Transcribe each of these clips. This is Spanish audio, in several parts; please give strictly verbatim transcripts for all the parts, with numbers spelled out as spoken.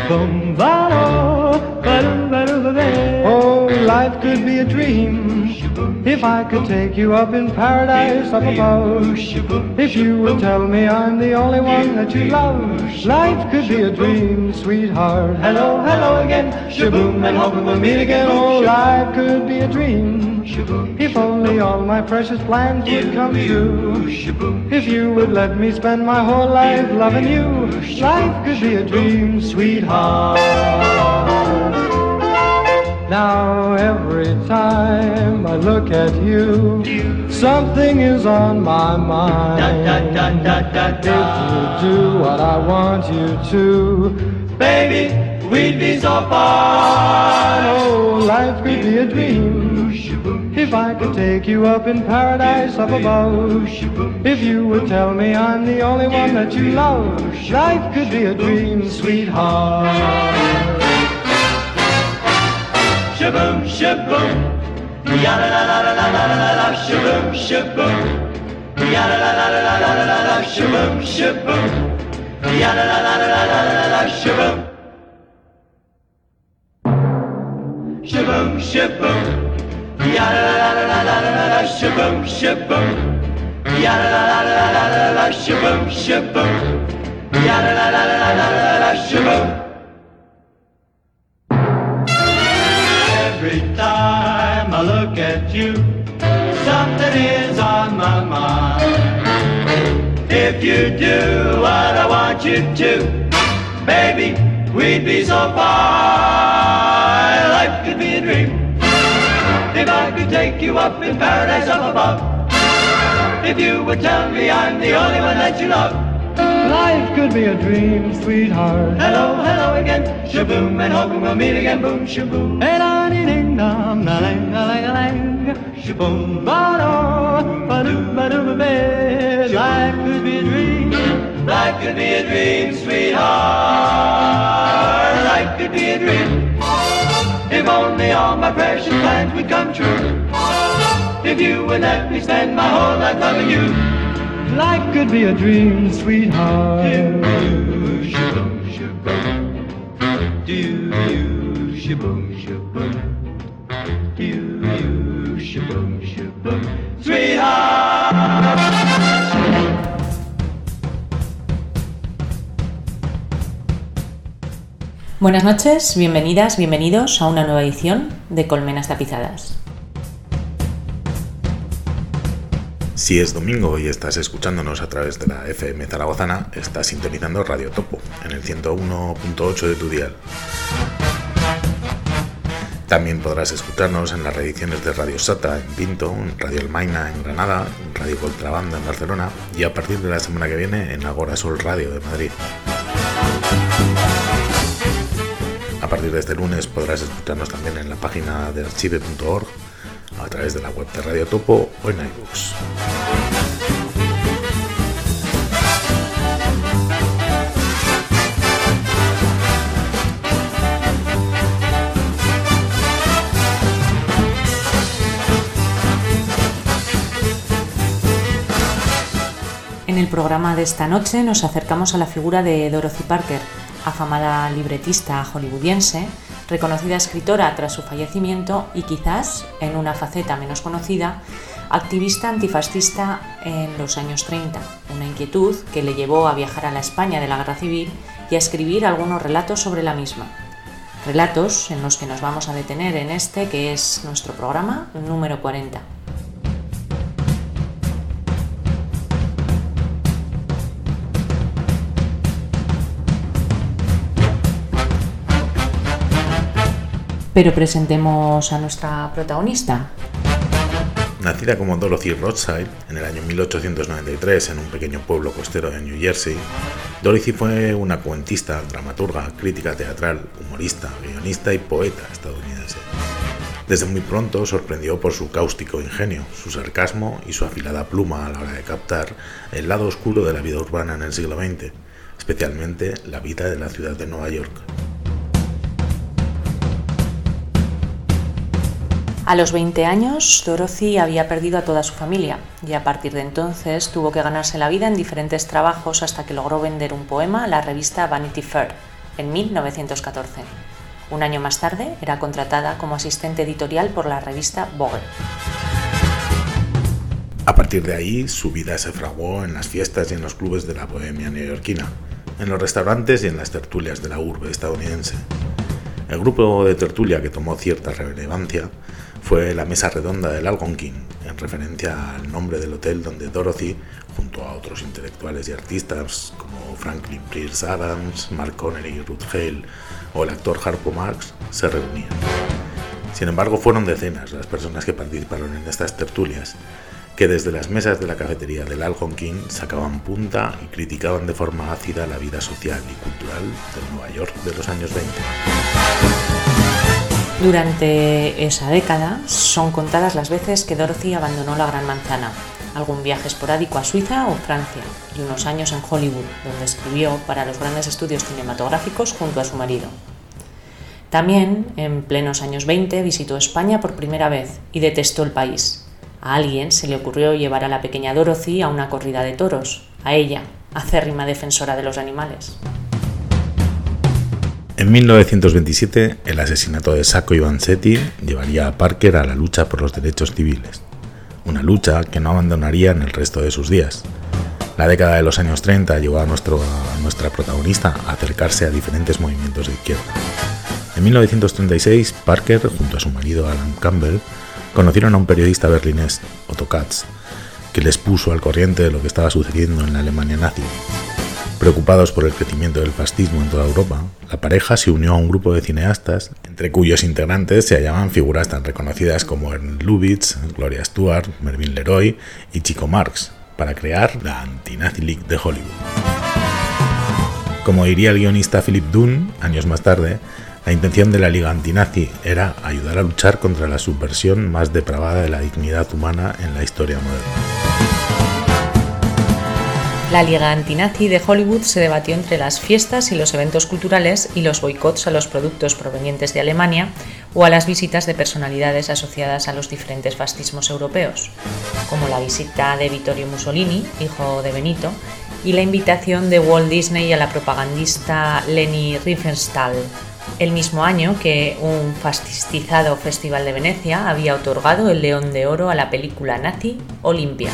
Oh, life could be a dream if I could take you up in paradise up above. If you would tell me I'm the only one that you love. Life could be a dream, sweetheart. Hello, hello again. Shaboom, and hoping we'll meet again. Oh, life could be a dream if only all my precious plans would come true. If you would let me spend my whole life loving you. Life could be a dream, sweetheart. Now every time I look at you, something is on my mind. If you do what I want you to, baby, we'd be so fine. Oh, life could be a dream if I could take you up in paradise up above. If you would tell me I'm the only one that you love. Life could be a dream, sweetheart. Shaboom, shaboom, ya la la la la la la la la, shaboom, shaboom, ya la la la la la la la la, shaboom, shaboom, ya la la la la la la la la, shaboom, shaboom, shaboom, ya la la la la la la la, shaboom, shaboom, ya la la la la la la la, shaboom, shaboom, ya la la la la la la la, shaboom. Every time I look at you, something is on my mind. If you do what I want you to, baby, we'd be so fine. Life could be a dream if I could take you up in paradise up above. If you would tell me I'm the only one that you love. Life could be a dream, sweetheart. Hello, hello again. Shaboom, and hoping we'll meet again. Boom, shaboom. Hey, da dee ding dong, da lang, da lang, da lang. Shaboom, ba do, ba do, ba do, ba ba. Life could be a dream. Life could be a dream, sweetheart. Life could be a dream if only all my precious plans would come true. If you would let me spend my whole life loving you. Life could be a dream, sweetheart. Do you, shaboom, shaboom. Do you, shaboom, shaboom. Do you, shaboom, shaboom. Sweetheart. Buenas noches, bienvenidas, bienvenidos a una nueva edición de Colmenas Tapizadas. Si es domingo y estás escuchándonos a través de la F M zaragozana, estás sintonizando Radio Topo, en el ciento uno punto ocho de tu dial. También podrás escucharnos en las reediciones de Radio Sata en Pinto, en Radio Almaina en Granada, en Radio Contrabanda en Barcelona y a partir de la semana que viene en Agora Sol Radio de Madrid. A partir de este lunes podrás escucharnos también en la página de archive punto org, a través de la web de Radio Topo o en iBooks. En el programa de esta noche nos acercamos a la figura de Dorothy Parker, afamada libretista hollywoodiense, reconocida escritora tras su fallecimiento y quizás, en una faceta menos conocida, activista antifascista en los años treinta, una inquietud que le llevó a viajar a la España de la Guerra Civil y a escribir algunos relatos sobre la misma. Relatos en los que nos vamos a detener en este que es nuestro programa número cuarenta. Pero presentemos a nuestra protagonista. Nacida como Dorothy Rothschild en el año mil ochocientos noventa y tres en un pequeño pueblo costero de New Jersey, Dorothy fue una cuentista, dramaturga, crítica teatral, humorista, guionista y poeta estadounidense. Desde muy pronto sorprendió por su cáustico ingenio, su sarcasmo y su afilada pluma a la hora de captar el lado oscuro de la vida urbana en el siglo veinte, especialmente la vida de la ciudad de Nueva York. A los veinte años, Dorothy había perdido a toda su familia y a partir de entonces tuvo que ganarse la vida en diferentes trabajos hasta que logró vender un poema a la revista Vanity Fair. en mil novecientos catorce. Un año más tarde era contratada como asistente editorial por la revista Vogue. A partir de ahí, su vida se fraguó en las fiestas y en los clubes de la bohemia neoyorquina, en los restaurantes y en las tertulias de la urbe estadounidense. El grupo de tertulia que tomó cierta relevancia fue la Mesa Redonda del Algonquin, en referencia al nombre del hotel donde Dorothy, junto a otros intelectuales y artistas como Franklin Pierce Adams, Mark Connery, Ruth Hale o el actor Harpo Marx, se reunían. Sin embargo, fueron decenas las personas que participaron en estas tertulias, que desde las mesas de la cafetería del Algonquin sacaban punta y criticaban de forma ácida la vida social y cultural de Nueva York de los años veinte. Durante esa década son contadas las veces que Dorothy abandonó la Gran Manzana, algún viaje esporádico a Suiza o Francia y unos años en Hollywood, donde escribió para los grandes estudios cinematográficos junto a su marido. También, en plenos años veinte, visitó España por primera vez y detestó el país. A alguien se le ocurrió llevar a la pequeña Dorothy a una corrida de toros, a ella, acérrima defensora de los animales. En mil novecientos veintisiete, el asesinato de Sacco y Vanzetti llevaría a Parker a la lucha por los derechos civiles, una lucha que no abandonaría en el resto de sus días. La década de los años treinta llevó a, nuestro, a nuestra protagonista a acercarse a diferentes movimientos de izquierda. En mil novecientos treinta y seis, Parker, junto a su marido Alan Campbell, conocieron a un periodista berlinés, Otto Katz, que les puso al corriente de lo que estaba sucediendo en la Alemania nazi. Preocupados por el crecimiento del fascismo en toda Europa, la pareja se unió a un grupo de cineastas, entre cuyos integrantes se hallaban figuras tan reconocidas como Ernst Lubitsch, Gloria Stuart, Mervyn LeRoy y Chico Marx, para crear la Anti-Nazi League de Hollywood. Como diría el guionista Philip Dunn, años más tarde, la intención de la Liga Antinazi era ayudar a luchar contra la subversión más depravada de la dignidad humana en la historia moderna. La Liga Antinazi de Hollywood se debatió entre las fiestas y los eventos culturales y los boicots a los productos provenientes de Alemania o a las visitas de personalidades asociadas a los diferentes fascismos europeos, como la visita de Vittorio Mussolini, hijo de Benito, y la invitación de Walt Disney a la propagandista Leni Riefenstahl, el mismo año que un fascistizado Festival de Venecia había otorgado el León de Oro a la película nazi Olimpia.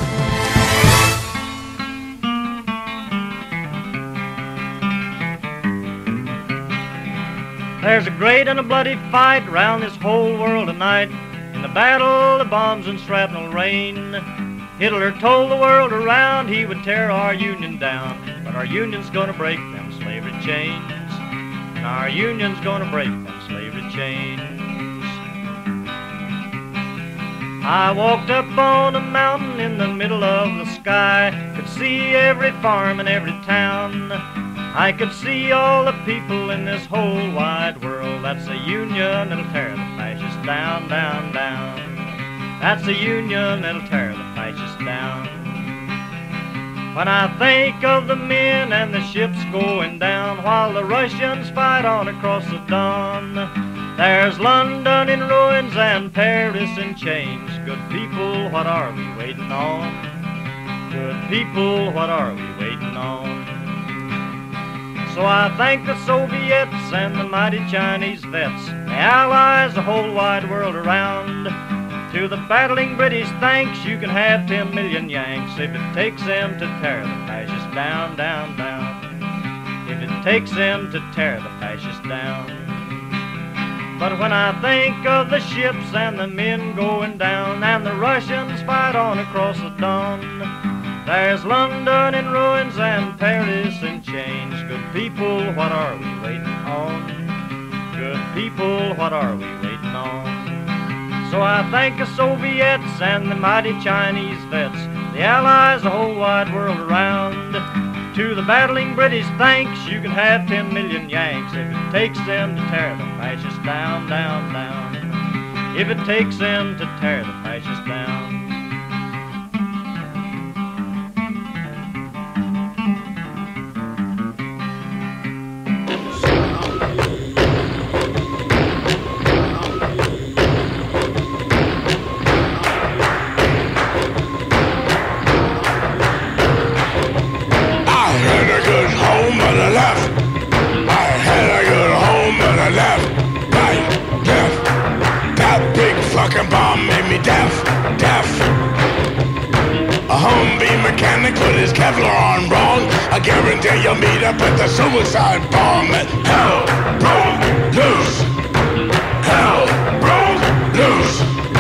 There's a great and a bloody fight round this whole world tonight. In the battle of bombs and shrapnel rain, Hitler told the world around he would tear our union down. But our union's gonna break them slavery chains. And our union's gonna break them slavery chains. I walked up on a mountain in the middle of the sky. Could see every farm and every town. I could see all the people in this whole wide world. That's a union that'll tear the fascists down, down, down. That's a union that'll tear the fascists down. When I think of the men and the ships going down while the Russians fight on across the Don, there's London in ruins and Paris in chains. Good people, what are we waiting on? Good people, what are we waiting on? So I thank the Soviets and the mighty Chinese vets, the Allies, the whole wide world around. To the battling British, thanks, you can have ten million Yanks if it takes them to tear the fascists down, down, down. If it takes them to tear the fascists down. But when I think of the ships and the men going down and the Russians fight on across the Don, there's London in ruins and Paris in chains. Good people, what are we waiting on? Good people, what are we waiting on? So I thank the Soviets and the mighty Chinese vets, the Allies, the whole wide world around. To the battling British, thanks, you can have ten million Yanks if it takes them to tear the fascists down, down, down. If it takes them to tear the fascists down. I mechanic put his Kevlar on wrong, I guarantee you'll meet up with the suicide bomb. And hell broke loose. Hell broke loose.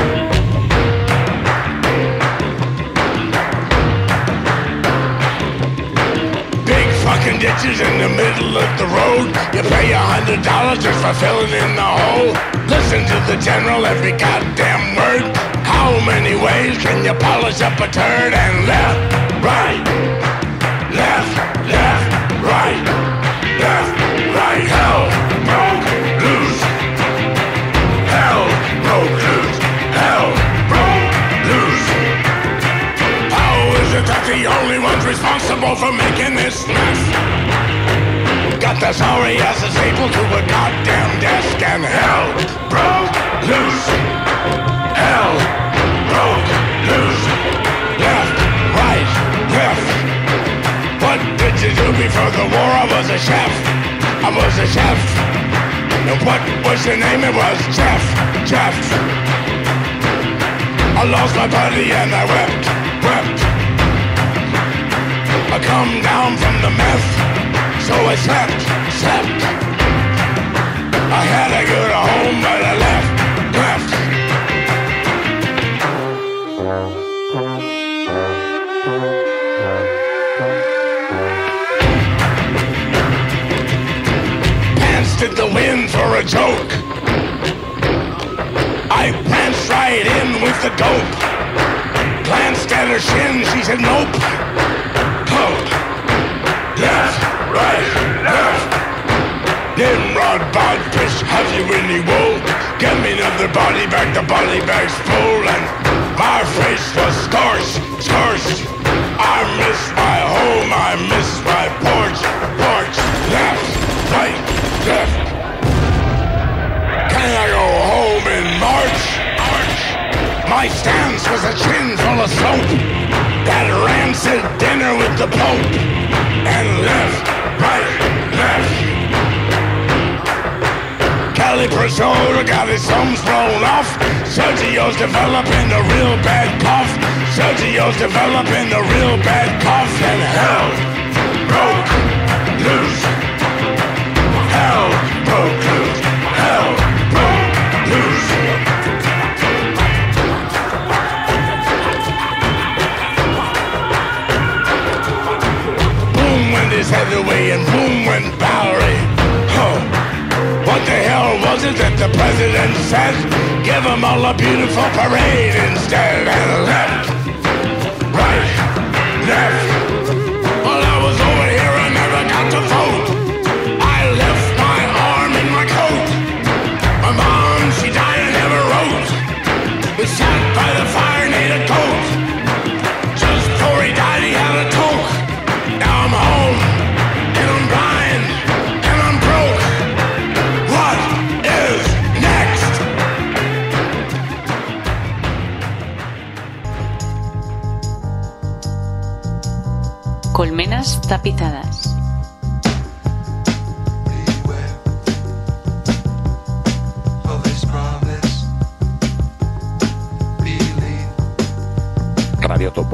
Big fucking ditches in the middle of the road. You pay a hundred dollars just for filling in the hole. Listen to the general every goddamn word. How many ways can you polish up a turd? And left, right, left, left, right, left, right. Hell broke loose. Hell broke loose. Hell broke loose. How is it that the only ones responsible for making this mess got the sorry asses able to a goddamn desk? And hell broke loose. Hell broke loose. Left, right, left. What did you do before the war? I was a chef. I was a chef. And what was your name? It was Jeff. Jeff. I lost my buddy and I wept, wept. I come down from the meth, so I slept, slept. I had a good home, but I left, left. Pants to the wind for a joke. I pranced right in with the dope. Glanced at her shin, she said nope. Hope. Left, right, left. Nimrod, Bodfish, have you any wool? Get me another body bag, the body bag's full. And my face was scorched, scorched. I miss my home, I miss my porch, porch. Left, right, left. Can I go home in March? March. My stance was a chin full of soap. That rancid dinner with the Pope. And left, right, left. Cali Priscilla got his thumbs blown off. Sergio's developing a real bad cough. Sergio's developing a real bad cough. And hell broke loose. Hell broke loose. Hell broke loose. Boom went his heavyweight and boom went Bowery. Huh. What the hell was it that the president said? Give them all a beautiful parade instead. And left, right, left. While I was over here, I never got to vote. I left my arm in my coat. My mom, she died and never wrote. We sat by the fire and ate a coat. Just before he died, he had a toke. Now I'm home, and I'm blind, and I'm broke. What is next? Colmenas tapizadas. Radio Topo.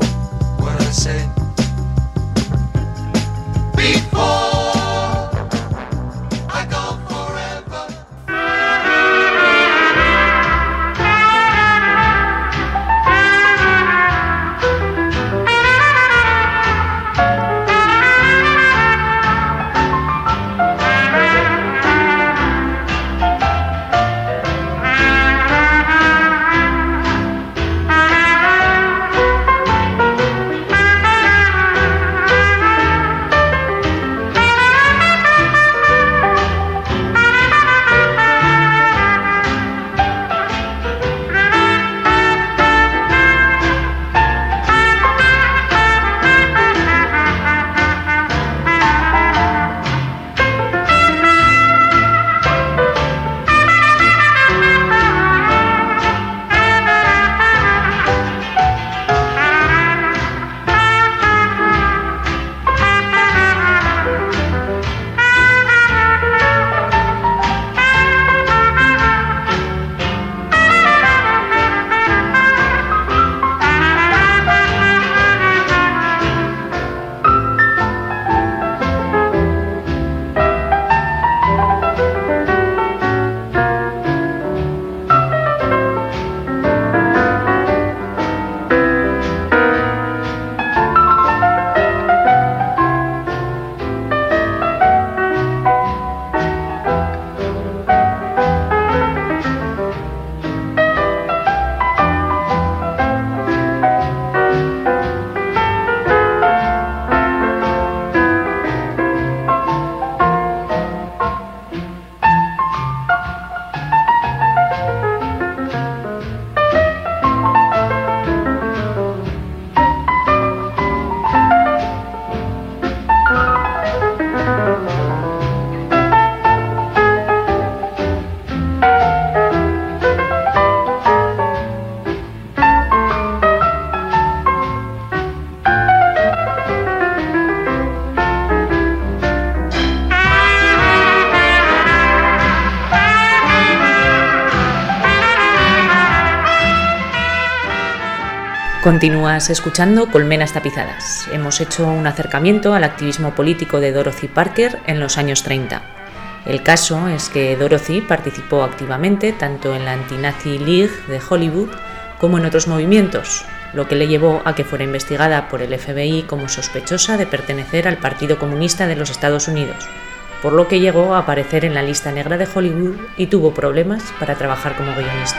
Continúas escuchando Colmenas Tapizadas. Hemos hecho un acercamiento al activismo político de Dorothy Parker en los años treinta. El caso es que Dorothy participó activamente tanto en la Anti-Nazi League de Hollywood como en otros movimientos, lo que le llevó a que fuera investigada por el F B I como sospechosa de pertenecer al Partido Comunista de los Estados Unidos, por lo que llegó a aparecer en la lista negra de Hollywood y tuvo problemas para trabajar como guionista.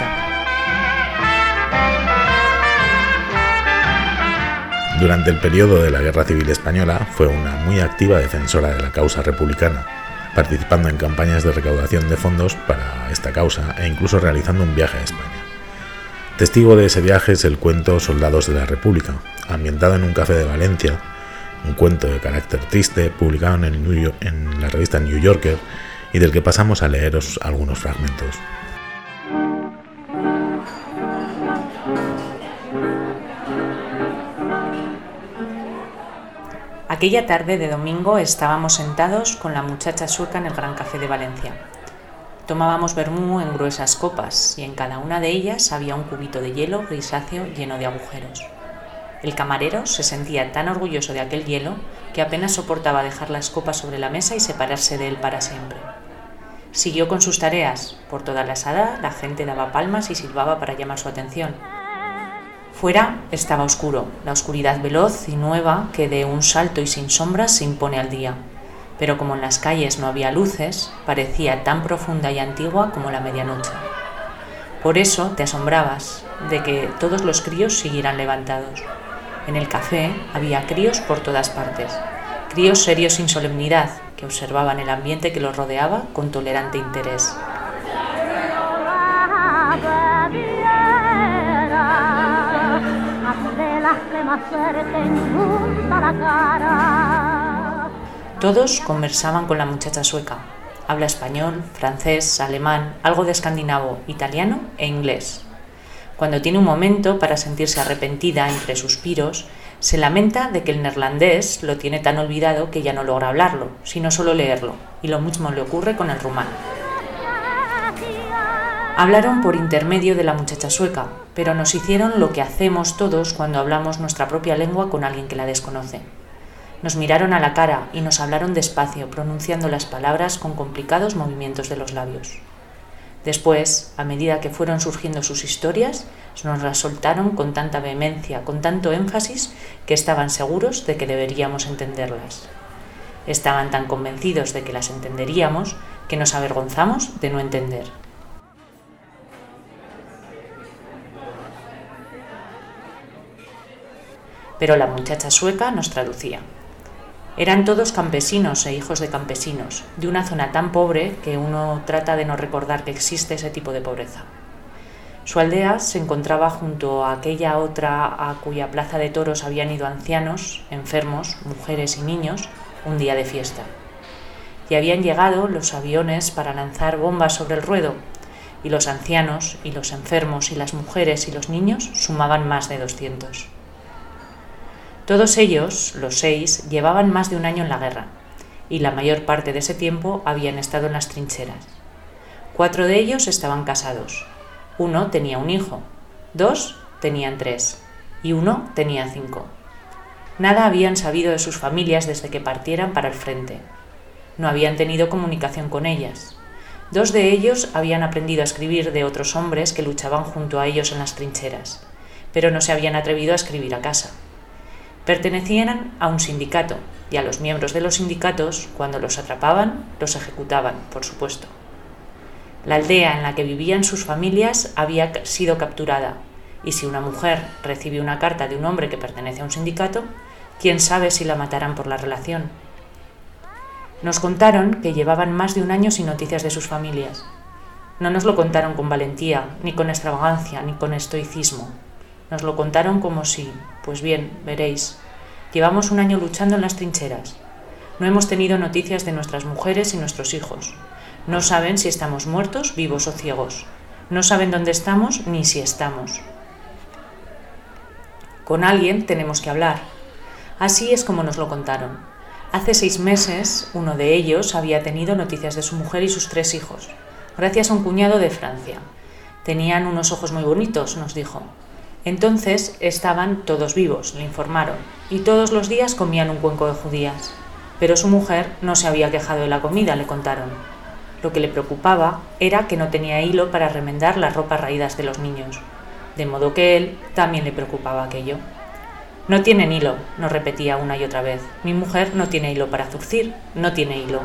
Durante el periodo de la Guerra Civil Española fue una muy activa defensora de la causa republicana, participando en campañas de recaudación de fondos para esta causa e incluso realizando un viaje a España. Testigo de ese viaje es el cuento Soldados de la República, ambientado en un café de Valencia, un cuento de carácter triste publicado en, el New York, en la revista New Yorker y del que pasamos a leeros algunos fragmentos. Aquella tarde de domingo estábamos sentados con la muchacha sueca en el Gran Café de Valencia. Tomábamos vermú en gruesas copas y en cada una de ellas había un cubito de hielo grisáceo lleno de agujeros. El camarero se sentía tan orgulloso de aquel hielo que apenas soportaba dejar las copas sobre la mesa y separarse de él para siempre. Siguió con sus tareas. Por toda la sala la gente daba palmas y silbaba para llamar su atención. Fuera estaba oscuro, la oscuridad veloz y nueva que de un salto y sin sombras se impone al día. Pero como en las calles no había luces, parecía tan profunda y antigua como la medianoche. Por eso te asombrabas de que todos los críos siguieran levantados. En el café había críos por todas partes, críos serios sin solemnidad, que observaban el ambiente que los rodeaba con tolerante interés. Todos conversaban con la muchacha sueca. Habla español, francés, alemán, algo de escandinavo, italiano e inglés. Cuando tiene un momento para sentirse arrepentida entre suspiros, se lamenta de que el neerlandés lo tiene tan olvidado que ya no logra hablarlo, sino solo leerlo, y lo mismo le ocurre con el rumano. Hablaron por intermedio de la muchacha sueca, pero nos hicieron lo que hacemos todos cuando hablamos nuestra propia lengua con alguien que la desconoce. Nos miraron a la cara y nos hablaron despacio, pronunciando las palabras con complicados movimientos de los labios. Después, a medida que fueron surgiendo sus historias, nos las soltaron con tanta vehemencia, con tanto énfasis, que estaban seguros de que deberíamos entenderlas. Estaban tan convencidos de que las entenderíamos que nos avergonzamos de no entender. Pero la muchacha sueca nos traducía. Eran todos campesinos e hijos de campesinos, de una zona tan pobre que uno trata de no recordar que existe ese tipo de pobreza. Su aldea se encontraba junto a aquella otra a cuya plaza de toros habían ido ancianos, enfermos, mujeres y niños, un día de fiesta. Y habían llegado los aviones para lanzar bombas sobre el ruedo, y los ancianos, y los enfermos, y las mujeres y los niños sumaban más de doscientos. Todos ellos, los seis, llevaban más de un año en la guerra, y la mayor parte de ese tiempo habían estado en las trincheras. Cuatro de ellos estaban casados. Uno tenía un hijo, dos tenían tres, y uno tenía cinco. Nada habían sabido de sus familias desde que partieran para el frente. No habían tenido comunicación con ellas. Dos de ellos habían aprendido a escribir de otros hombres que luchaban junto a ellos en las trincheras, pero no se habían atrevido a escribir a casa. Pertenecían a un sindicato, y a los miembros de los sindicatos, cuando los atrapaban, los ejecutaban, por supuesto. La aldea en la que vivían sus familias había sido capturada, y si una mujer recibe una carta de un hombre que pertenece a un sindicato, quién sabe si la matarán por la relación. Nos contaron que llevaban más de un año sin noticias de sus familias. No nos lo contaron con valentía, ni con extravagancia, ni con estoicismo. Nos lo contaron como si, pues bien, veréis, llevamos un año luchando en las trincheras. No hemos tenido noticias de nuestras mujeres y nuestros hijos. No saben si estamos muertos, vivos o ciegos. No saben dónde estamos ni si estamos. Con alguien tenemos que hablar. Así es como nos lo contaron. Hace seis meses, uno de ellos había tenido noticias de su mujer y sus tres hijos, gracias a un cuñado de Francia. Tenían unos ojos muy bonitos, nos dijo. Entonces estaban todos vivos, le informaron, y todos los días comían un cuenco de judías. Pero su mujer no se había quejado de la comida, le contaron. Lo que le preocupaba era que no tenía hilo para remendar las ropas raídas de los niños, de modo que él también le preocupaba aquello. No tienen hilo, nos repetía una y otra vez. Mi mujer no tiene hilo para zurcir, no tiene hilo.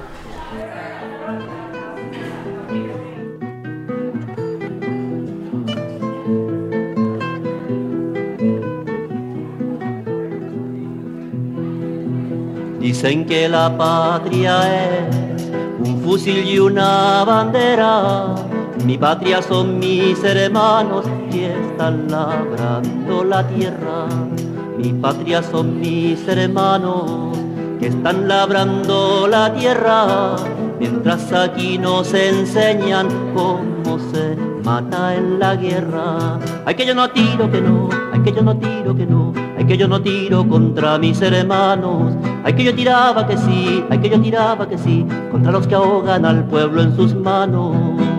Dicen que la patria es un fusil y una bandera. Mi patria son mis hermanos que están labrando la tierra. Mi patria son mis hermanos que están labrando la tierra. Mientras aquí nos enseñan cómo se mata en la guerra. Ay, que yo no tiro, que no, ay, que yo no tiro, que no. Ay, que yo no tiro contra mis hermanos. Ay, que yo tiraba que sí, ay, que yo tiraba que sí, contra los que ahogan al pueblo en sus manos.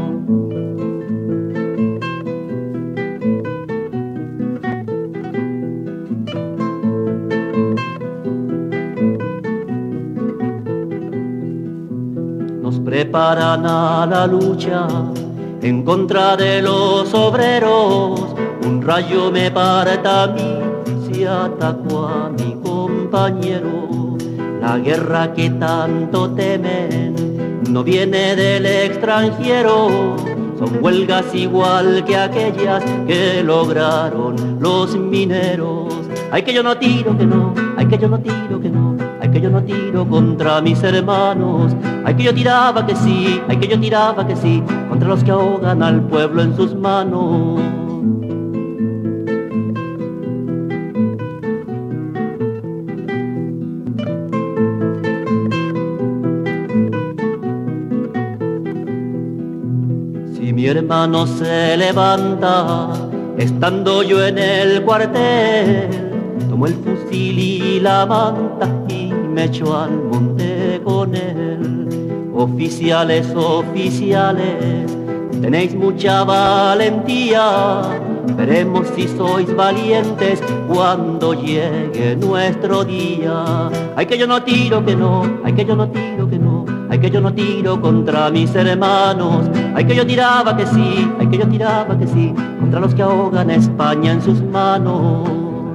Nos preparan a la lucha en contra de los obreros. Un rayo me parta a mí si ataco a mi compañero. La guerra que tanto temen no viene del extranjero. Son huelgas igual que aquellas que lograron los mineros. Ay, que yo no tiro, que no, ay, que yo no tiro, que no. Ay, que yo no tiro contra mis hermanos. Ay, que yo tiraba que sí, ay, que yo tiraba que sí, contra los que ahogan al pueblo en sus manos. Mi hermano se levanta, estando yo en el cuartel, tomo el fusil y la manta y me echo al monte con él. Oficiales, oficiales, tenéis mucha valentía, veremos si sois valientes cuando llegue nuestro día. Ay, que yo no tiro, que no, ay, que yo no tiro, que no. Ay, que yo no tiro contra mis hermanos. Ay, que yo tiraba que sí, ay, que yo tiraba que sí, contra los que ahogan a España en sus manos.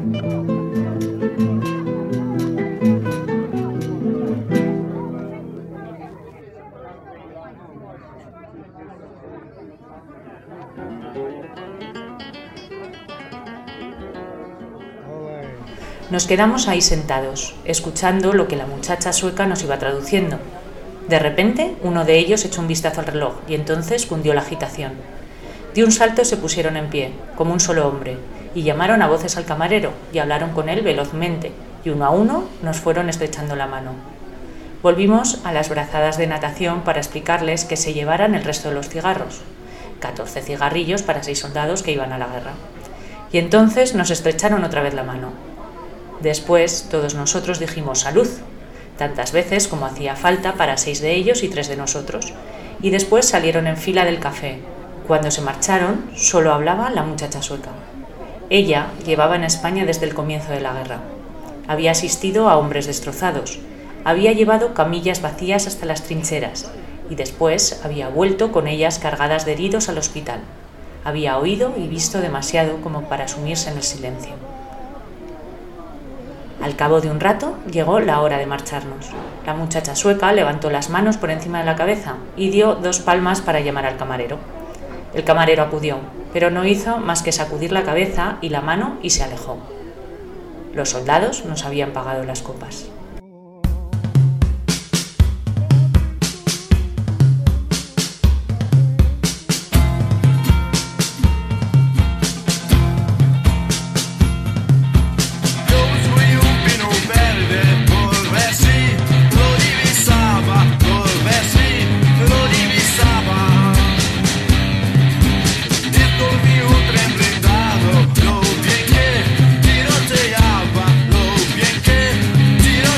Nos quedamos ahí sentados, escuchando lo que la muchacha sueca nos iba traduciendo. De repente, uno de ellos echó un vistazo al reloj y entonces cundió la agitación. De un salto se pusieron en pie, como un solo hombre, y llamaron a voces al camarero y hablaron con él velozmente, y uno a uno nos fueron estrechando la mano. Volvimos a las brazadas de natación para explicarles que se llevaran el resto de los cigarros, catorce cigarrillos para seis soldados que iban a la guerra. Y entonces nos estrecharon otra vez la mano. Después, todos nosotros dijimos «salud», tantas veces como hacía falta para seis de ellos y tres de nosotros, y después salieron en fila del café. Cuando se marcharon, solo hablaba la muchacha sueca. Ella llevaba en España desde el comienzo de la guerra. Había asistido a hombres destrozados, había llevado camillas vacías hasta las trincheras, y después había vuelto con ellas cargadas de heridos al hospital. Había oído y visto demasiado como para sumirse en el silencio. Al cabo de un rato llegó la hora de marcharnos. La muchacha sueca levantó las manos por encima de la cabeza y dio dos palmas para llamar al camarero. El camarero acudió, pero no hizo más que sacudir la cabeza y la mano y se alejó. Los soldados nos habían pagado las copas. Tiroteaba, lo bien que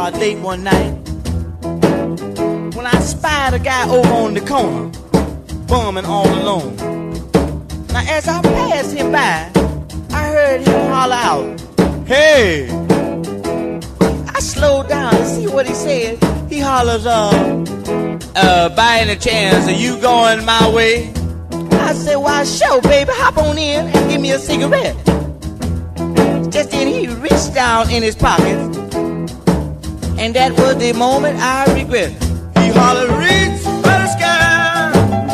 car late one night when I spied a guy over on the corner, bumming all alone. Now as I passed him by, I heard him holler out, "Hey!" I slowed down to see what he said. He hollers, uh, uh, by any chance, are you going my way? I said, why, sure, baby, hop on in and give me a cigarette. Just then he reached down in his pocket, and that was the moment I regret. He hollered, reach for the sky.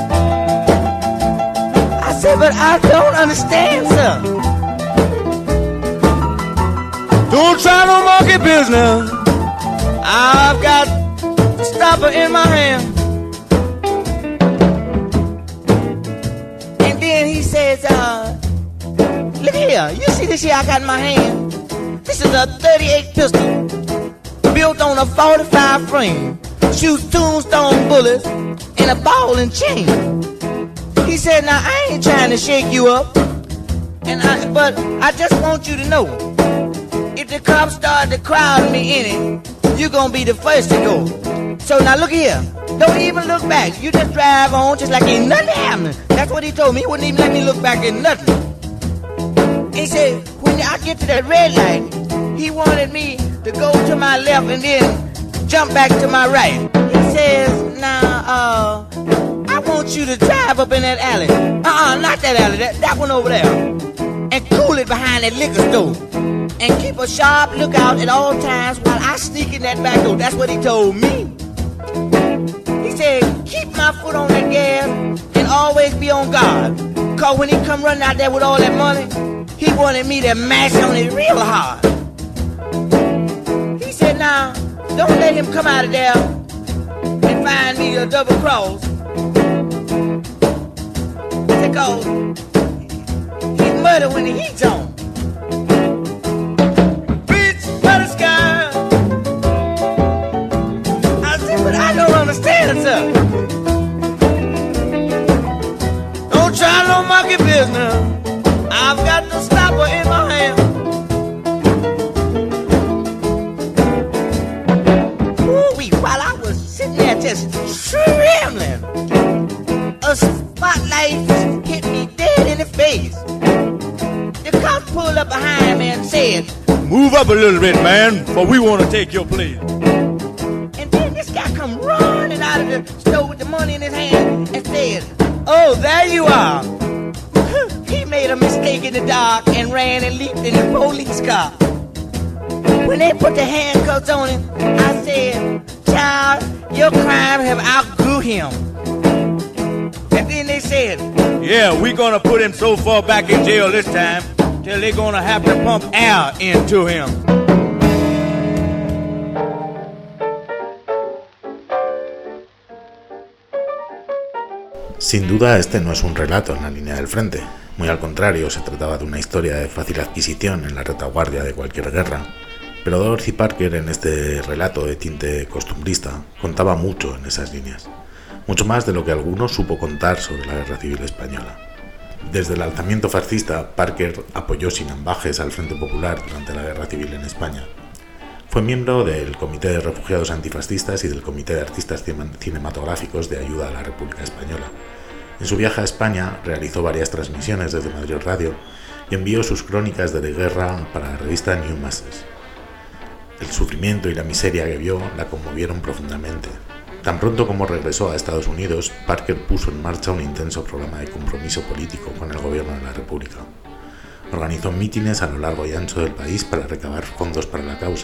I said, but I don't understand, sir. Don't try no monkey business. I've got a stopper in my hand. And then he says, uh, look here, you see this here I got in my hand? This is a thirty-eight pistol built on a forty-five frame. Shoots tombstone bullets and a ball and chain. He said, now I ain't trying to shake you up, and I, but I just want you to know, if the cops start to crowd me in it, you're gonna be the first to go. So now look here, don't even look back. You just drive on just like ain't nothing happening. That's what he told me. He wouldn't even let me look back at nothing. He said, when I get to that red light, he wanted me to go to my left and then jump back to my right. He says, now, uh, I want you to drive up in that alley. Uh-uh, not that alley, that, that one over there. And cool it behind that liquor store. And keep a sharp lookout at all times while I sneak in that back door. That's what he told me. He said, keep my foot on that gas and always be on guard. Cause when he come running out there with all that money, he wanted me to mash on it real hard. He said, now, don't let him come out of there and find me a double cross. Because he murder when the heat's on. I don't understand, sir. Don't try no monkey business. I've got the stopper in my hand. Ooh-wee, while I was sitting there just trembling, a spotlight hit me dead in the face. The cop pulled up behind me and said, move up a little bit, man, for we want to take your place. This guy come running out of the store with the money in his hand and said, oh, there you are. He made a mistake in the dark and ran and leaped in the police car. When they put the handcuffs on him, I said, child, your crime have outgrew him. And then they said, yeah, we're gonna put him so far back in jail this time till they're gonna have to pump air into him. Sin duda, este no es un relato en la línea del frente. Muy al contrario, se trataba de una historia de fácil adquisición en la retaguardia de cualquier guerra. Pero Dorothy Parker, en este relato de tinte costumbrista, contaba mucho en esas líneas. Mucho más de lo que alguno supo contar sobre la Guerra Civil Española. Desde el alzamiento fascista, Parker apoyó sin ambajes al Frente Popular durante la Guerra Civil en España. Fue miembro del Comité de Refugiados Antifascistas y del Comité de Artistas Cinematográficos de Ayuda a la República Española. En su viaje a España realizó varias transmisiones desde Madrid Radio y envió sus crónicas de la guerra para la revista New Masses. El sufrimiento y la miseria que vio la conmovieron profundamente. Tan pronto como regresó a Estados Unidos, Parker puso en marcha un intenso programa de compromiso político con el gobierno de la República. Organizó mítines a lo largo y ancho del país para recabar fondos para la causa.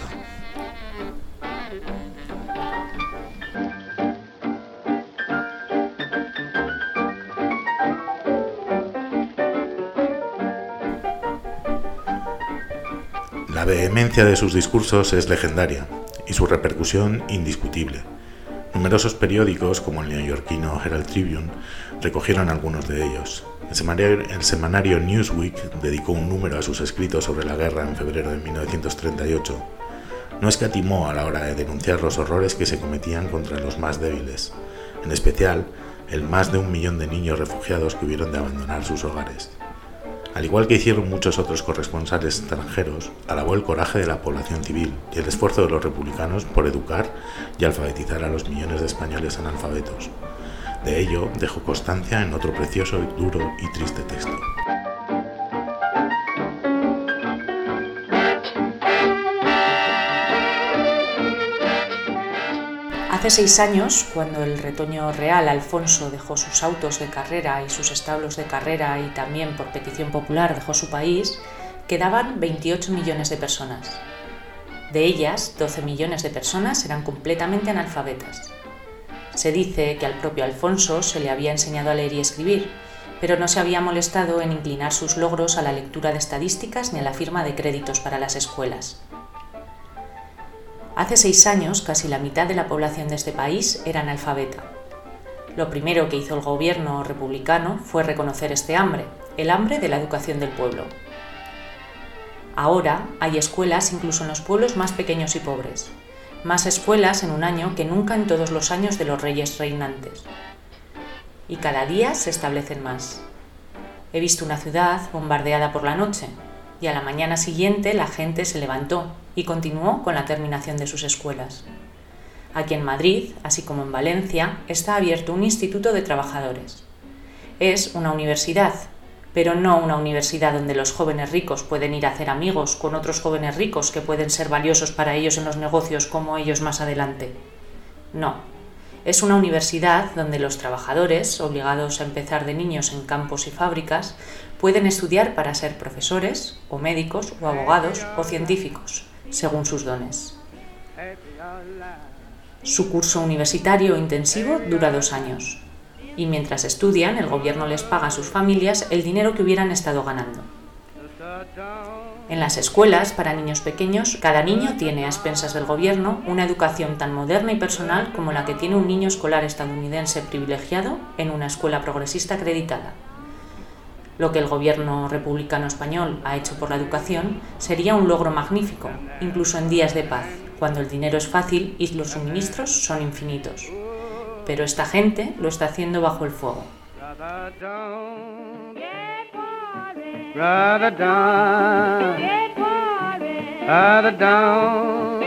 La vehemencia de sus discursos es legendaria y su repercusión indiscutible. Numerosos periódicos, como el neoyorquino Herald Tribune, recogieron algunos de ellos. El semanario, el semanario Newsweek dedicó un número a sus escritos sobre la guerra en febrero de mil novecientos treinta y ocho. No escatimó a la hora de denunciar los horrores que se cometían contra los más débiles, en especial el más de un millón de niños refugiados que hubieron de abandonar sus hogares. Al igual que hicieron muchos otros corresponsales extranjeros, alabó el coraje de la población civil y el esfuerzo de los republicanos por educar y alfabetizar a los millones de españoles analfabetos. De ello dejó constancia en otro precioso, duro y triste texto. Hace seis años, cuando el retoño real Alfonso dejó sus autos de carrera y sus establos de carrera y también por petición popular dejó su país, quedaban veintiocho millones de personas. De ellas, doce millones de personas eran completamente analfabetas. Se dice que al propio Alfonso se le había enseñado a leer y escribir, pero no se había molestado en inclinar sus logros a la lectura de estadísticas ni a la firma de créditos para las escuelas. Hace seis años, casi la mitad de la población de este país era analfabeta. Lo primero que hizo el gobierno republicano fue reconocer este hambre, el hambre de la educación del pueblo. Ahora hay escuelas incluso en los pueblos más pequeños y pobres. Más escuelas en un año que nunca en todos los años de los reyes reinantes. Y cada día se establecen más. He visto una ciudad bombardeada por la noche, y a la mañana siguiente la gente se levantó y continuó con la terminación de sus escuelas. Aquí en Madrid, así como en Valencia, está abierto un instituto de trabajadores. Es una universidad, pero no una universidad donde los jóvenes ricos pueden ir a hacer amigos con otros jóvenes ricos que pueden ser valiosos para ellos en los negocios como ellos más adelante. No. Es una universidad donde los trabajadores, obligados a empezar de niños en campos y fábricas, pueden estudiar para ser profesores, o médicos, o abogados, o científicos, según sus dones. Su curso universitario intensivo dura dos años, y mientras estudian, el gobierno les paga a sus familias el dinero que hubieran estado ganando. En las escuelas, para niños pequeños, cada niño tiene a expensas del gobierno una educación tan moderna y personal como la que tiene un niño escolar estadounidense privilegiado en una escuela progresista acreditada. Lo que el gobierno republicano español ha hecho por la educación sería un logro magnífico, incluso en días de paz, cuando el dinero es fácil y los suministros son infinitos. Pero esta gente lo está haciendo bajo el fuego. Rather down, rather down,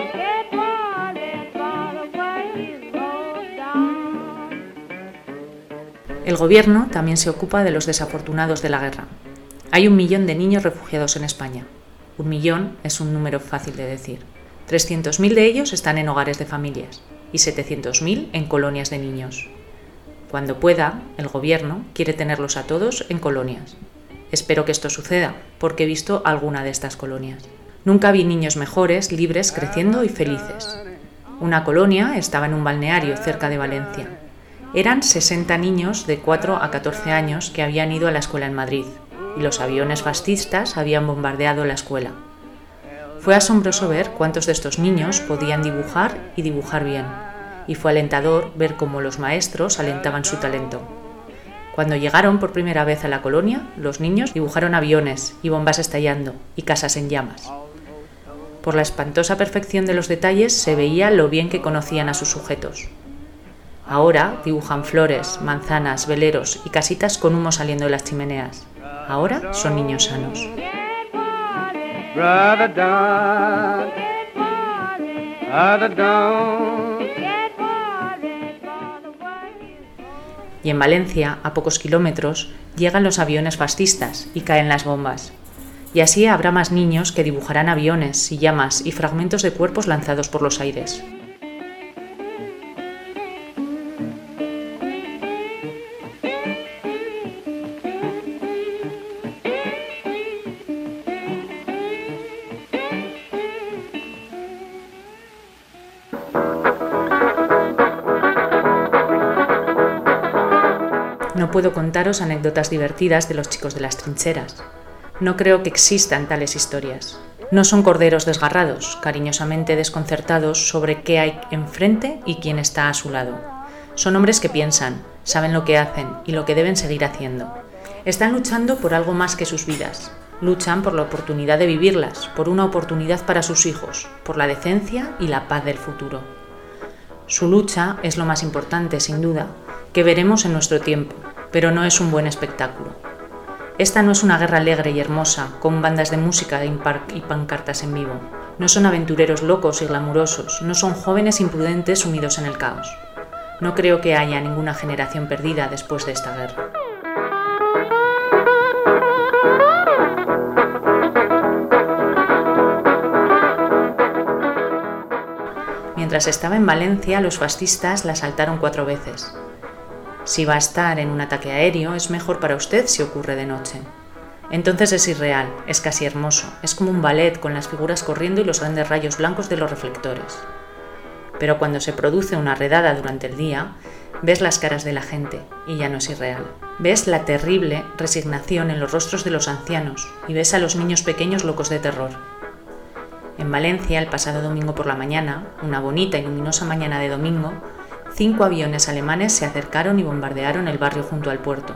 el gobierno también se ocupa de los desafortunados de la guerra. Hay un millón de niños refugiados en España. Un millón es un número fácil de decir. trescientos mil de ellos están en hogares de familias y setecientos mil en colonias de niños. Cuando pueda, el gobierno quiere tenerlos a todos en colonias. Espero que esto suceda, porque he visto alguna de estas colonias. Nunca vi niños mejores, libres, creciendo y felices. Una colonia estaba en un balneario cerca de Valencia. Eran sesenta niños de cuatro a catorce años que habían ido a la escuela en Madrid, y los aviones fascistas habían bombardeado la escuela. Fue asombroso ver cuántos de estos niños podían dibujar y dibujar bien, y fue alentador ver cómo los maestros alentaban su talento. Cuando llegaron por primera vez a la colonia, los niños dibujaron aviones y bombas estallando y casas en llamas. Por la espantosa perfección de los detalles se veía lo bien que conocían a sus sujetos. Ahora dibujan flores, manzanas, veleros y casitas con humo saliendo de las chimeneas. Ahora son niños sanos. rather down, rather down. Y en Valencia, a pocos kilómetros, llegan los aviones fascistas y caen las bombas. Y así habrá más niños que dibujarán aviones y llamas y fragmentos de cuerpos lanzados por los aires. No puedo contaros anécdotas divertidas de los chicos de las trincheras. No creo que existan tales historias. No son corderos desgarrados, cariñosamente desconcertados sobre qué hay enfrente y quién está a su lado. Son hombres que piensan, saben lo que hacen y lo que deben seguir haciendo. Están luchando por algo más que sus vidas. Luchan por la oportunidad de vivirlas, por una oportunidad para sus hijos, por la decencia y la paz del futuro. Su lucha es lo más importante, sin duda, que veremos en nuestro tiempo, pero no es un buen espectáculo. Esta no es una guerra alegre y hermosa, con bandas de música y pancartas en vivo. No son aventureros locos y glamurosos, no son jóvenes imprudentes sumidos en el caos. No creo que haya ninguna generación perdida después de esta guerra. Mientras estaba en Valencia, los fascistas la asaltaron cuatro veces. Si va a estar en un ataque aéreo, es mejor para usted si ocurre de noche. Entonces es irreal, es casi hermoso, es como un ballet con las figuras corriendo y los grandes rayos blancos de los reflectores. Pero cuando se produce una redada durante el día, ves las caras de la gente y ya no es irreal. Ves la terrible resignación en los rostros de los ancianos y ves a los niños pequeños locos de terror. En Valencia, el pasado domingo por la mañana, una bonita y luminosa mañana de domingo, cinco aviones alemanes se acercaron y bombardearon el barrio junto al puerto.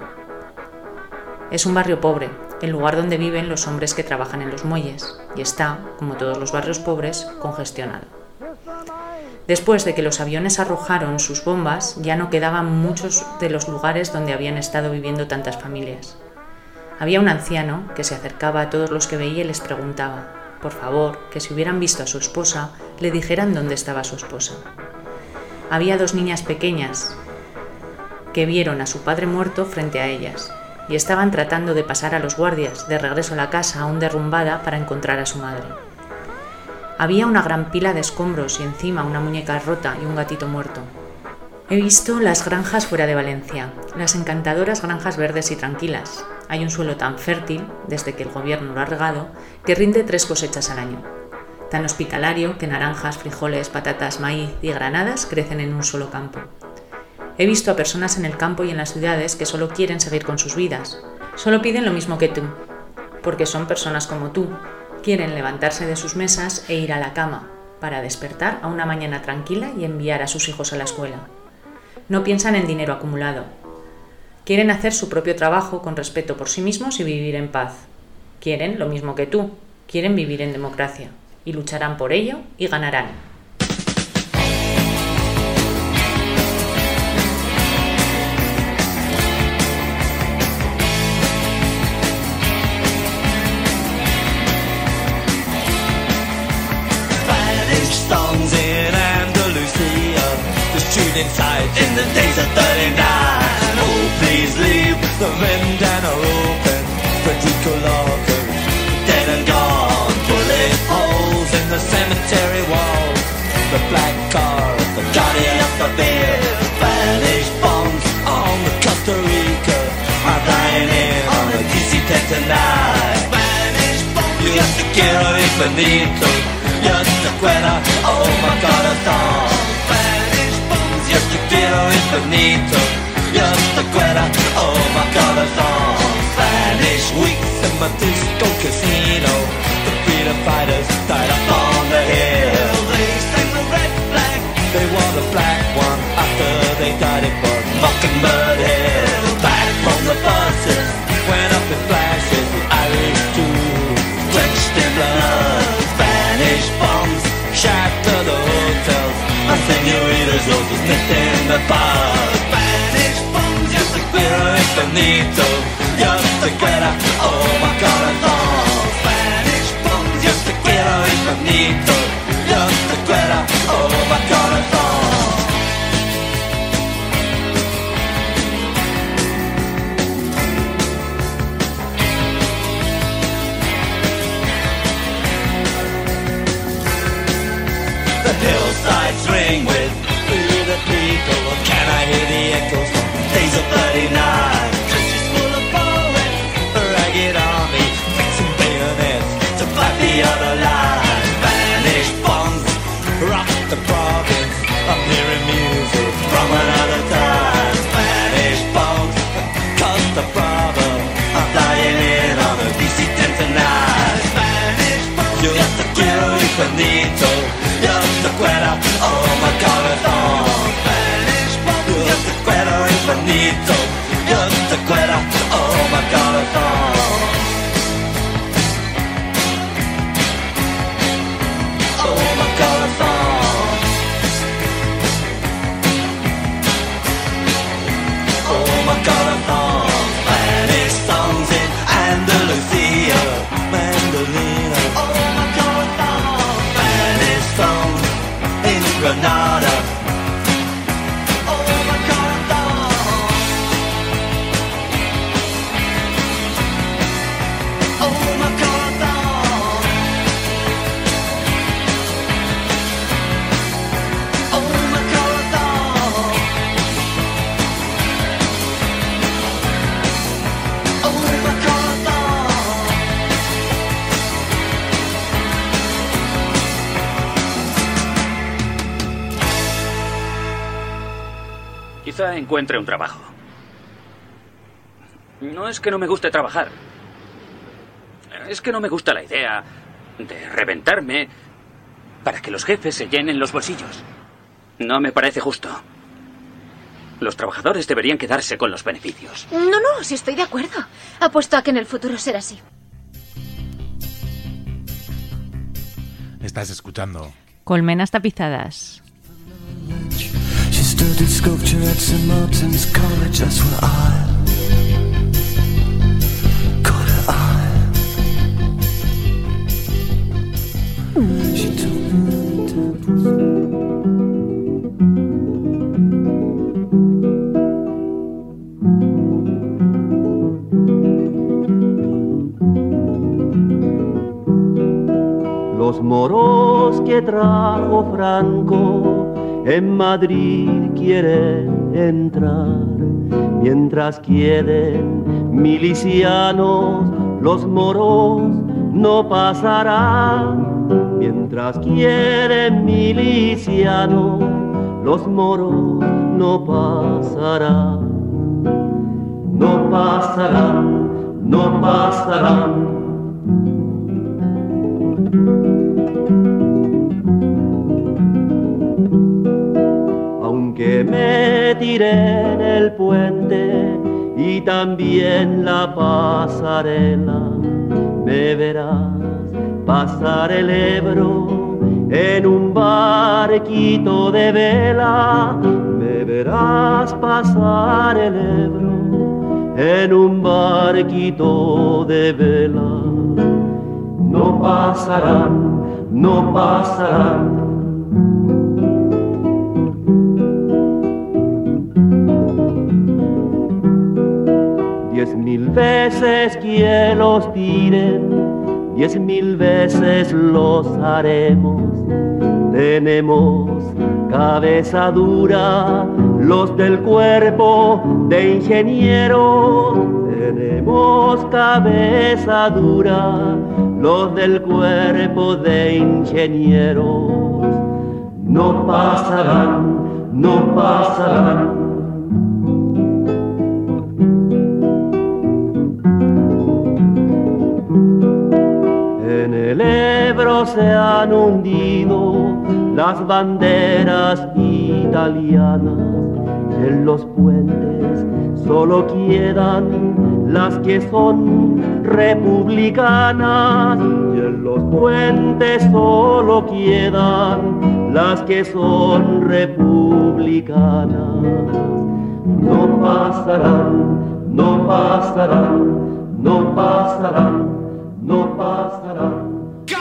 Es un barrio pobre, el lugar donde viven los hombres que trabajan en los muelles, y está, como todos los barrios pobres, congestionado. Después de que los aviones arrojaron sus bombas, ya no quedaban muchos de los lugares donde habían estado viviendo tantas familias. Había un anciano que se acercaba a todos los que veía y les preguntaba, por favor, que si hubieran visto a su esposa, le dijeran dónde estaba su esposa. Había dos niñas pequeñas que vieron a su padre muerto frente a ellas y estaban tratando de pasar a los guardias de regreso a la casa aún derrumbada para encontrar a su madre. Había una gran pila de escombros y encima una muñeca rota y un gatito muerto. He visto las granjas fuera de Valencia, las encantadoras granjas verdes y tranquilas. Hay un suelo tan fértil, desde que el gobierno lo ha regado, que rinde tres cosechas al año. Tan hospitalario que naranjas, frijoles, patatas, maíz y granadas crecen en un solo campo. He visto a personas en el campo y en las ciudades que solo quieren seguir con sus vidas. Solo piden lo mismo que tú, porque son personas como tú. Quieren levantarse de sus mesas e ir a la cama, para despertar a una mañana tranquila y enviar a sus hijos a la escuela. No piensan en dinero acumulado. Quieren hacer su propio trabajo con respeto por sí mismos y vivir en paz. Quieren lo mismo que tú. Quieren vivir en democracia. Y lucharán por ello y ganarán. Songs in Andalusia, the shooting sight in the days of thirty-nine. Oh, please leave the vendana open. Federico Locker, dead and gone. Bullet holes in the cemetery walls. The black car, the guardian of the beer. Spanish bombs on the Costa Rica are dying in on the D C ten tonight. Spanish bombs, yo te quiero infinito. Yo te quiero, oh my corazón. Spanish bombs, yo te quiero infinito. Yo te quiero, oh my corazón. Spanish weeks in my disco casino. The freedom fighters died up on the hill. They sang the red flag, they wore the black one after they died it for Mockingbird Hill. Back from the buses, went up in flashes, the Irish too, drenched in blood. Spanish bombs shatter the hotels, and senoritas roses missed in the bar. Spanish bombs, yo te quiero infinito, yo te quiero, oh my corazón. Spanish bombs, yo te quiero infinito, yo te quiero, oh my corazón. Hillsides ring with the people. Can I hear the echoes from days of thirty-nine? Trenches full of poets, a ragged army, fixing bayonets to fight the other line. Spanish bombs rock the province. I'm hearing music from another time. Spanish bombs Costa Brava. I'm flying in on a D C ten tonight. Spanish bombs, yo te quiero infinito. Yo te quiero, oh my corazón. Spanish bombs, yo te quiero infinito. Yo te quiero, oh my corazón. Oh my corazón. Oh my corazón. Spanish songs in Quizá encuentre un trabajo. No es que no me guste trabajar. Es que no me gusta la idea de reventarme para que los jefes se llenen los bolsillos. No me parece justo. Los trabajadores deberían quedarse con los beneficios. No, no, sí estoy de acuerdo. Apuesto a que en el futuro será así. Estás escuchando Colmenas tapizadas. She studied sculpture at Saint Martin's College. That's where I caught her eye. She told me many temples. Los moros que trajo Franco en Madrid quieren entrar, mientras quieren milicianos, los moros no pasarán. Mientras quieren milicianos, los moros no pasarán. No pasarán, no pasarán. Aunque me tiré en el puente y también la pasarela, me verás pasar el Ebro en un barquito de vela. Me verás pasar el Ebro en un barquito de vela. No pasarán, no pasarán. Diez mil veces que los tiren, diez mil veces los haremos. Tenemos cabeza dura, los del cuerpo de ingenieros. Tenemos cabeza dura, los del cuerpo de ingenieros. No pasarán, no pasarán. En el Ebro se han hundido las banderas italianas y en los puentes solo quedan las que son republicanas. Y en los puentes solo quedan las que son republicanas. No pasarán, no pasarán, no pasarán, no pasarán.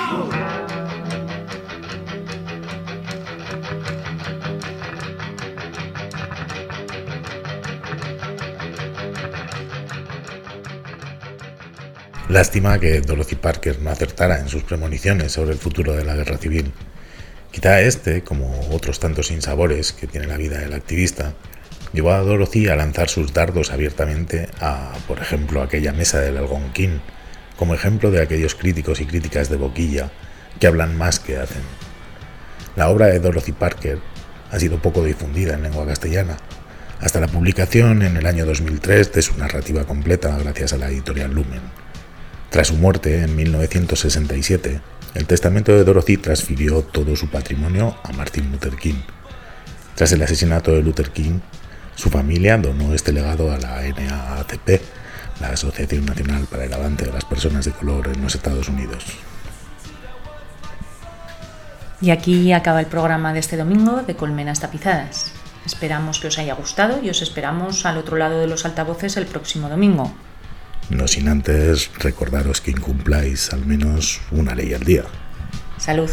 Lástima que Dorothy Parker no acertara en sus premoniciones sobre el futuro de la guerra civil. Quizá este, como otros tantos sinsabores que tiene la vida del activista, llevó a Dorothy a lanzar sus dardos abiertamente a, por ejemplo, aquella mesa del Algonquín, como ejemplo de aquellos críticos y críticas de boquilla que hablan más que hacen. La obra de Dorothy Parker ha sido poco difundida en lengua castellana, hasta la publicación en el año dos mil tres de su narrativa completa gracias a la editorial Lumen. Tras su muerte en mil novecientos sesenta y siete, el testamento de Dorothy transfirió todo su patrimonio a Martin Luther King. Tras el asesinato de Luther King, su familia donó este legado a la N double A C P, la Asociación Nacional para el Avance de las Personas de Color en los Estados Unidos. Y aquí acaba el programa de este domingo de Colmenas Tapizadas. Esperamos que os haya gustado y os esperamos al otro lado de los altavoces el próximo domingo. No sin antes recordaros que incumpláis al menos una ley al día. Salud.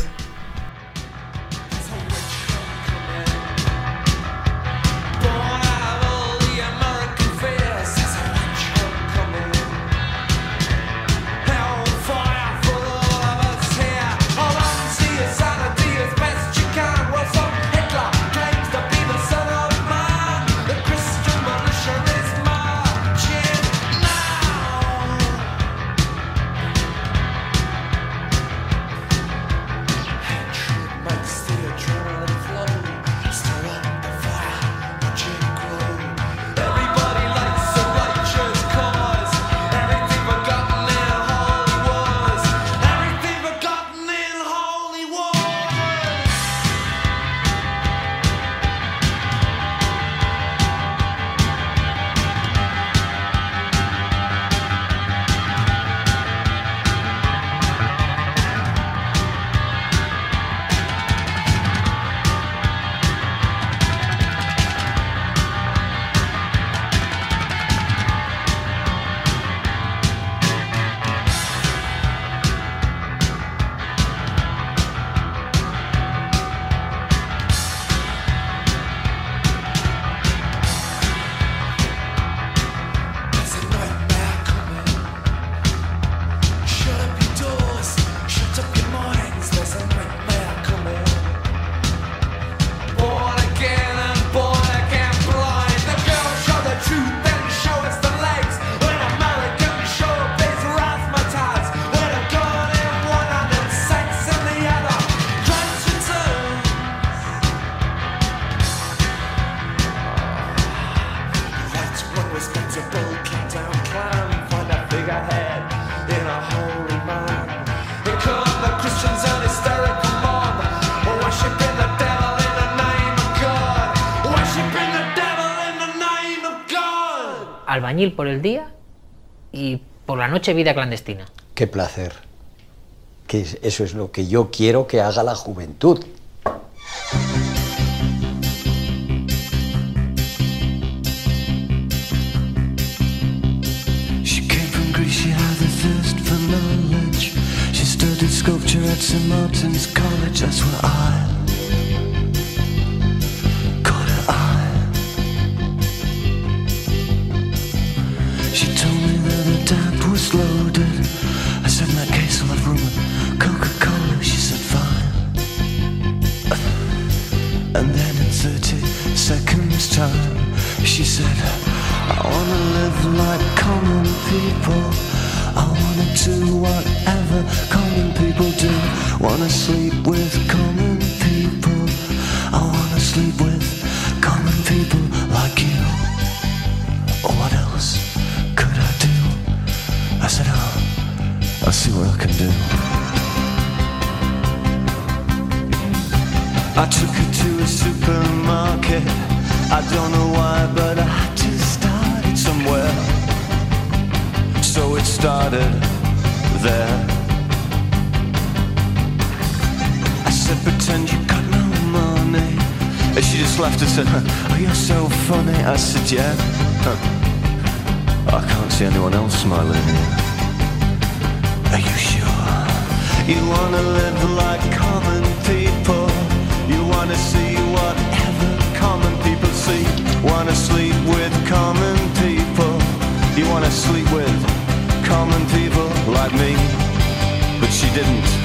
albañil por el día y por la noche vida clandestina. Qué placer. Que eso es lo que yo quiero que haga la juventud. She came from Greece, she had the thirst for knowledge. She studied sculpture at Saint Martin's College. That's where I caught her eye. She told me that the tap was loaded. I said, in that case I'll have rum and Coca-Cola. She said, fine. And then in thirty seconds time, she said, I wanna live like common people. I wanna do whatever common people do. Wanna sleep with common people. I wanna sleep with common people like you. What else could I do? I said, oh, I'll see what I can do. I took her to a supermarket. I don't know why, but I had to start it somewhere. So it started there. I said, pretend you got no money. And she just laughed and said, oh, you're so funny. I said, yeah. Huh. I can't see anyone else smiling here. Are you sure? You wanna live like common people. You wanna see whatever common people see. Wanna sleep with common people. You wanna sleep with common people like me. But she didn't